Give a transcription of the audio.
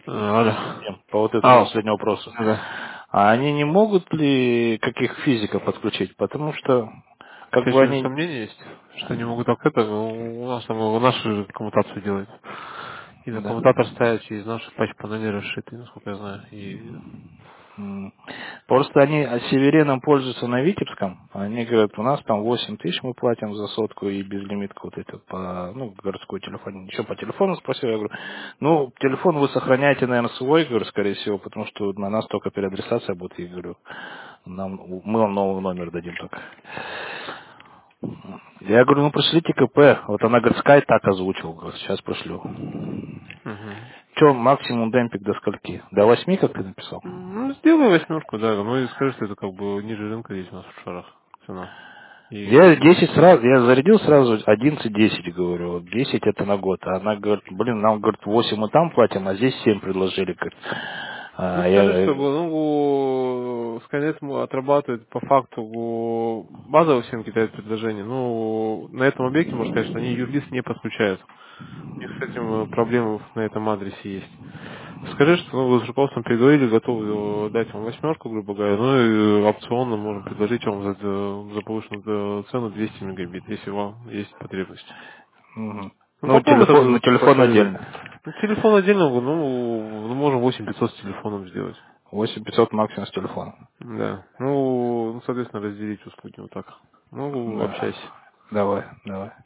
Алло. По вот этому Ау. последнему вопросу. Да. А они не могут ли каких физиков подключить? Потому что, У как тебя бы что-нибудь они... сомнения есть, что они могут так это, ну, у нас там, у нас же коммутацию делают. И на Да. коммутатор ставят через наши патч-панели расшитые, насколько я знаю. И, М. Просто они северином пользуются на Витебском. Они говорят, у нас там 8 тысяч мы платим за сотку и безлимитку вот это по, ну, городской телефон. Еще по телефону спросил, я говорю, ну, телефон вы сохраняете, наверное, свой, говорю, скорее всего, потому что на нас только переадресация будет, я говорю, мы вам новый номер дадим только. Я говорю, ну пришлите КП. Вот она говорит, Скай так озвучил, говорит, сейчас пришлю. мгм. Че, максимум демпик до скольки? До 8, как ты написал? Ну, сделай восьмерку, да, ну и скажи, что это как бы ниже рынка здесь у нас в шарах цена. Я И 10 сразу, я зарядил сразу 11-10, говорю, вот 10 это на год. А она говорит, блин, нам, говорит, 8 мы там платим, а здесь 7 предложили, говорит. ну, А скажи, я, чтобы, ну, Skynet отрабатывает по факту базово всем кидают предложения. Ну, на этом объекте можно сказать, что они юрлист не подключают. У них с этим проблемы на этом адресе есть. Скажи, что ну, вы с руководством переговорили, готовы дать вам восьмерку, грубо говоря, ну и опционно можем предложить вам за повышенную цену 200 мегабит, если вам есть потребность. мгм. Ну Ну, попробуй телефон, ну, тогда телефон посоветовать. отдельно. Ну, телефон отдельно, ну, можем 8500 с телефоном сделать. 8500 максимум с телефоном. Да. Ну, соответственно, разделить услуги вот так. Ну, Да. общайся. Давай, давай.